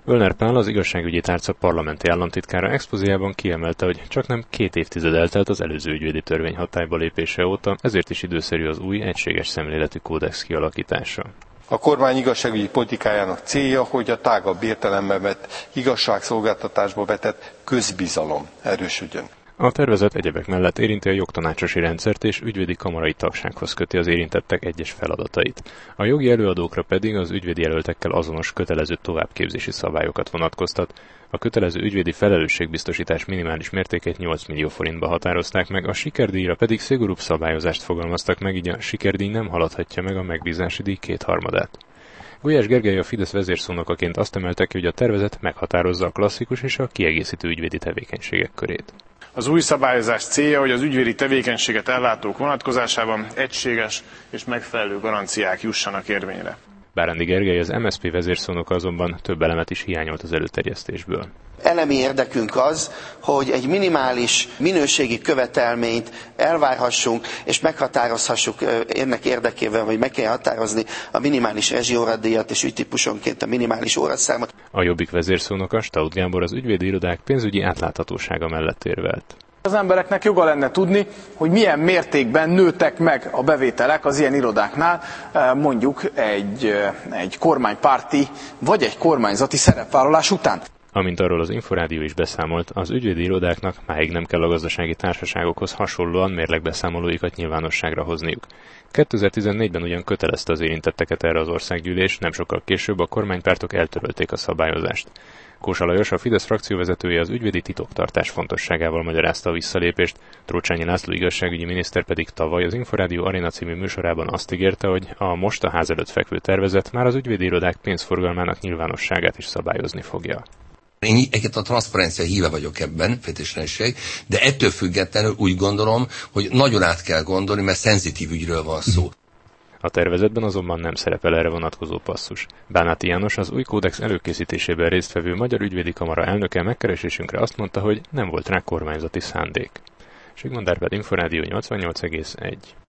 Völner Pál, az igazságügyi tárca parlamenti államtitkára expozéjában kiemelte, hogy csaknem 2 évtized eltelt az előző ügyvédi törvény hatályba lépése óta, ezért is időszerű az új, egységes szemléletű kódex kialakítása. A kormány igazságügyi politikájának célja, hogy a tágabb értelemben vett igazságszolgáltatásba vetett közbizalom erősödjön. A tervezet egyebek mellett érinti a jogtanácsosi rendszert és ügyvédi kamarai tagsághoz köti az érintettek egyes feladatait. A jogi előadókra pedig az ügyvédi jelöltekkel azonos kötelező továbbképzési szabályokat vonatkoztat. A kötelező ügyvédi felelősségbiztosítás minimális mértékét 8 millió forintba határozták meg, a sikerdíjra pedig szigorúbb szabályozást fogalmaztak meg, így a sikerdíj nem haladhatja meg a megbízási díj 2/3. Gulyás Gergely, a Fidesz vezérszónokaként azt emelte ki, hogy a tervezet meghatározza a klasszikus és a kiegészítő ügyvédi tevékenységek körét. Az új szabályozás célja, hogy az ügyvédi tevékenységet ellátók vonatkozásában egységes és megfelelő garanciák jussanak érvényre. Bárándi Gergely, az MSZP vezérszónoka azonban több elemet is hiányolt az előterjesztésből. Elemi érdekünk az, hogy egy minimális minőségi követelményt elvárhassunk, és meghatározhassuk ennek érdekében, hogy meg kell határozni a minimális rezsióradíjat és ügytípusonként a minimális óraszámot. A Jobbik vezérszónoka, Stauth Gábor, az ügyvédi irodák pénzügyi átláthatósága mellett érvelt. Az embereknek joga lenne tudni, hogy milyen mértékben nőttek meg a bevételek az ilyen irodáknál, mondjuk egy kormánypárti vagy egy kormányzati szerepvállalás után. Amint arról az Inforádió is beszámolt, az ügyvédi irodáknak máig nem kell a gazdasági társaságokhoz hasonlóan mérlegbeszámolóikat nyilvánosságra hozniuk. 2014-ben ugyan kötelezte az érintetteket erre az országgyűlés, nem sokkal később a kormánypártok eltörölték a szabályozást. Kósa Lajos, a Fidesz frakcióvezetője az ügyvédi titoktartás fontosságával magyarázta a visszalépést, Trócsányi László igazságügyi miniszter pedig tavaly az Inforádió Arena című műsorában azt ígérte, hogy a most a ház előtt fekvő tervezet már az ügyvédi irodák pénzforgalmának nyilvánosságát is szabályozni fogja. Én egyébként a transzparencia híve vagyok ebben, feltétlenesség, de ettől függetlenül úgy gondolom, hogy nagyon át kell gondolni, mert szenzitív ügyről van szó. A tervezetben azonban nem szerepel erre vonatkozó passzus. Bánáti János, az új kódex előkészítésében résztvevő Magyar Ügyvédi Kamara elnöke megkeresésünkre azt mondta, hogy nem volt rá kormányzati szándék. Sigmond Árpád, Inforádió 88,1.